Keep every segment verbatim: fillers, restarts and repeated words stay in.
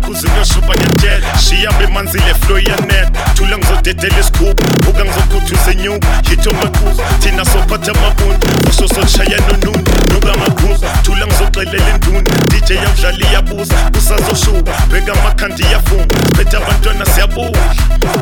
makhuzi kuyoshupa ngentela shiya bemanzile flow yanet thula ngizodedela isigubhu buka ngizokhuthuza inyuku hito makhuzi thina sophatha amabuntu usho soshaya nonunu nuka makhuzi thula ngizoxelela induna D J yawudlala iyabuza usazoshuka bheka amakhandi iyavuma siphethe abantwana siyabudla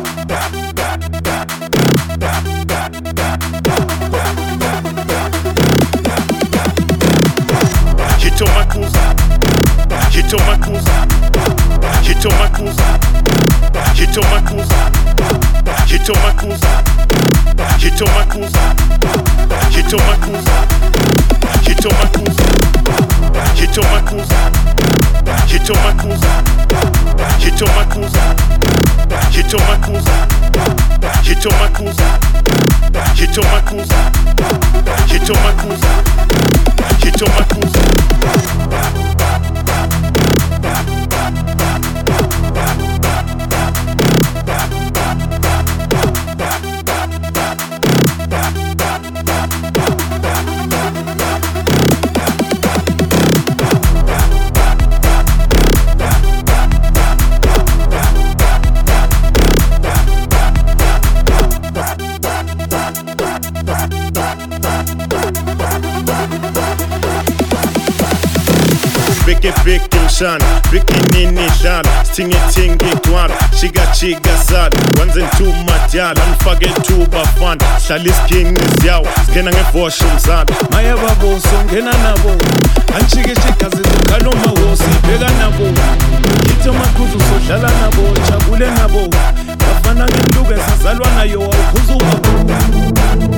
Hito makhuzi Hito makhuzi Hito makhuzi Hito makhuzi Hito makhuzi Hito makhuzi Hito makhuzi Hito makhuzi Hito makhuzi Hito makhuzi Hito makhuzi Hito makhuzi Hito makhuzi Hito makhuzi Hito makhuzi Hito makhuzi Beke beke mshana, beke nini dlala Stingi tingi twala, chiga chiga sada Ones and two matyala, anifake two bafana Hlala isking nizyawo, skena ngevosho mzala Maya baboso, ngena nabo Anchike chika zizukalo mawosi, beka nabo Hito makhuzi usodlala nabo, jabule nabo Bafana ngenduke sazalwa nayo, awukhuzi ubabo